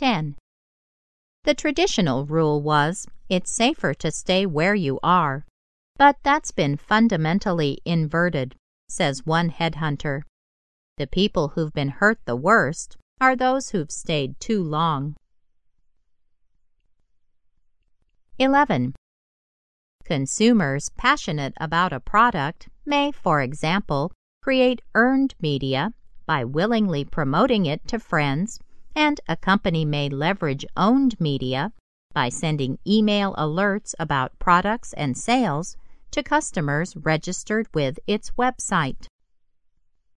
10. The traditional rule was, it's safer to stay where you are. But that's been fundamentally inverted, says one headhunter. The people who've been hurt the worst are those who've stayed too long. 11. Consumers passionate about a product may, for example, create earned media by willingly promoting it to friends, and a company may leverage owned media by sending email alerts about products and sales to customers registered with its website.